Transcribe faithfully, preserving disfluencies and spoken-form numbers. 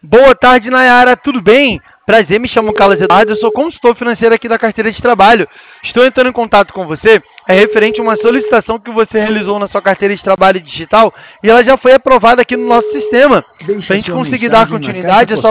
Boa tarde, Nayara, tudo bem? Prazer, me chamo Carlos Eduardo, eu sou consultor financeiro aqui da carteira de trabalho. Estou entrando em contato com você, é referente a uma solicitação que você realizou na sua carteira de trabalho digital e ela já foi aprovada aqui no nosso sistema. Para a gente conseguir dar continuidade, é só